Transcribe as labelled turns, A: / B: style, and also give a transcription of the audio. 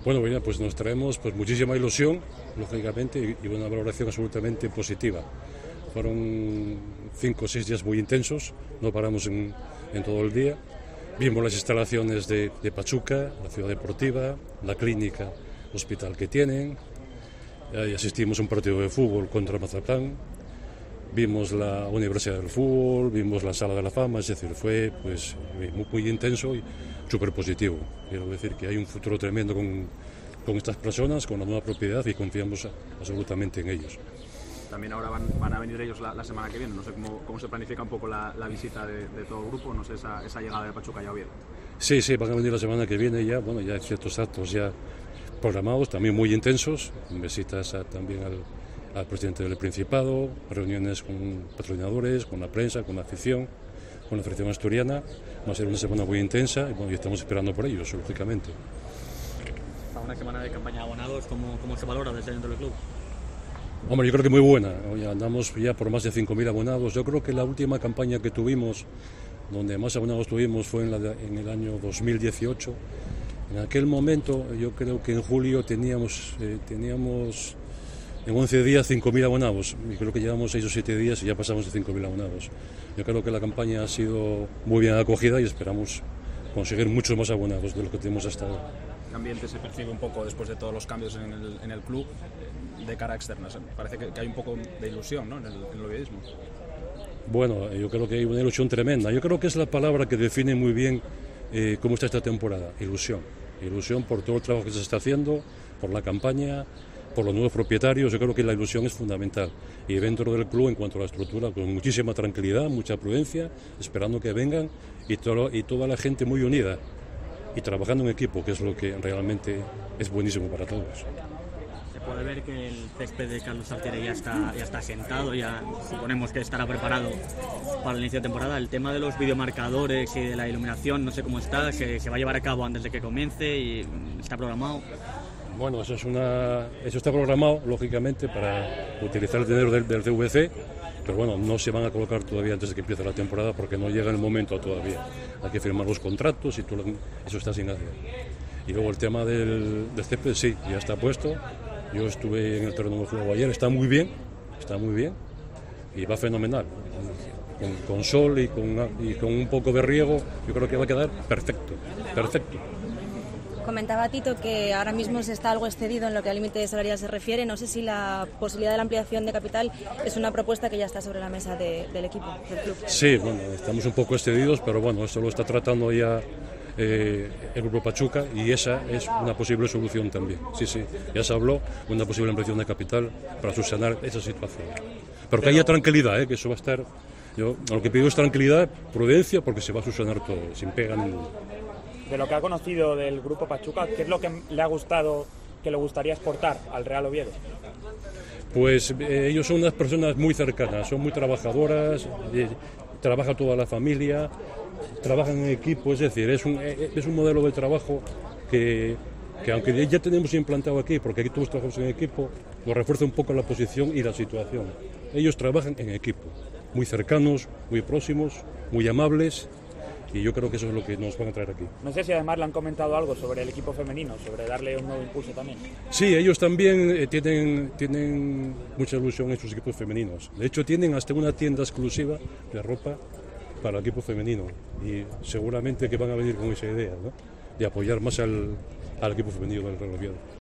A: Bueno, mira, pues nos traemos pues muchísima ilusión, lógicamente, y una valoración absolutamente positiva. Fueron 5 o 6 días muy intensos, no paramos en todo el día. Vimos las instalaciones de Pachuca, la ciudad deportiva, la clínica, hospital que tienen, y asistimos a un partido de fútbol contra Mazatán, vimos la Universidad del Fútbol, vimos la Sala de la Fama, es decir, fue pues muy intenso y súper positivo. Quiero decir que hay un futuro tremendo con estas personas, con la nueva propiedad, y confiamos absolutamente en ellos.
B: También ahora van a venir ellos la semana que viene. No sé cómo se planifica un poco la visita de todo el grupo, no sé esa llegada de Pachuca ya Oviedo.
A: Sí, van a venir la semana que viene ya, bueno, ya hay ciertos actos ya programados, también muy intensos, visitas también al presidente del Principado, reuniones con patrocinadores, con la prensa, con la afición asturiana. Va a ser una semana muy intensa y, bueno, y estamos esperando por ellos, lógicamente.
C: A una semana de campaña de abonados, ¿cómo se valora desde dentro del club?
A: Hombre, yo creo que muy buena. Hoy andamos ya por más de 5.000 abonados. Yo creo que la última campaña que tuvimos, donde más abonados tuvimos, fue en el año 2018. En aquel momento, yo creo que en julio teníamos en 11 días 5.000 abonados. Y creo que llevamos 6 o 7 días y ya pasamos de 5.000 abonados. Yo creo que la campaña ha sido muy bien acogida y esperamos conseguir muchos más abonados de lo que tenemos hasta ahora.
B: ¿Qué ambiente se percibe un poco después de todos los cambios en el club de cara externa? Parece que hay un poco de ilusión, ¿no?, en el oviedismo.
A: Bueno, yo creo que hay una ilusión tremenda. Yo creo que es la palabra que define muy bien cómo está esta temporada. Ilusión. Ilusión por todo el trabajo que se está haciendo, por la campaña, por los nuevos propietarios. Yo creo que la ilusión es fundamental. Y dentro del club, en cuanto a la estructura, con muchísima tranquilidad, mucha prudencia, esperando que vengan y toda la gente muy unida y trabajando en equipo, que es lo que realmente es buenísimo para todos.
C: Se puede ver que el césped de Carlos Altieri ya está sentado, ya suponemos que estará preparado para el inicio de temporada. El tema de los videomarcadores y de la iluminación, no sé cómo está, se va a llevar a cabo antes de que comience y está programado.
A: Bueno, eso está programado, lógicamente, para utilizar el dinero del CVC, pero bueno, no se van a colocar todavía antes de que empiece la temporada porque no llega el momento todavía. Hay que firmar los contratos y eso está sin hacer. Y luego el tema del césped, sí, ya está puesto. Yo estuve en el terreno de juego ayer, está muy bien y va fenomenal. Con sol y con un poco de riego, yo creo que va a quedar perfecto.
D: Comentaba Tito que ahora mismo se está algo excedido en lo que al límite salarial se refiere. No sé si la posibilidad de la ampliación de capital es una propuesta que ya está sobre la mesa del equipo, del club.
A: Sí, bueno, estamos un poco excedidos, pero bueno, esto lo está tratando ya el Grupo Pachuca y esa es una posible solución también. Sí, ya se habló de una posible ampliación de capital para subsanar esa situación. Pero que haya tranquilidad, que eso va a estar... Yo lo que pido es tranquilidad, prudencia, porque se va a subsanar todo, sin pega ninguna.
E: De lo que ha conocido del Grupo Pachuca, ¿qué es lo que le ha gustado, que le gustaría exportar al Real Oviedo?
A: Pues ellos son unas personas muy cercanas, son muy trabajadoras, trabaja toda la familia, trabajan en equipo, es decir, es un modelo de trabajo que aunque ya tenemos implantado aquí, porque aquí todos trabajamos en equipo, nos refuerza un poco la posición y la situación. Ellos trabajan en equipo, muy cercanos, muy próximos, muy amables. Y yo creo que eso es lo que nos van a traer aquí.
E: No sé si además le han comentado algo sobre el equipo femenino, sobre darle un nuevo impulso también.
A: Sí, ellos también tienen mucha ilusión en sus equipos femeninos. De hecho, tienen hasta una tienda exclusiva de ropa para el equipo femenino. Y seguramente que van a venir con esa idea, ¿no?, de apoyar más al equipo femenino del Real Oviedo.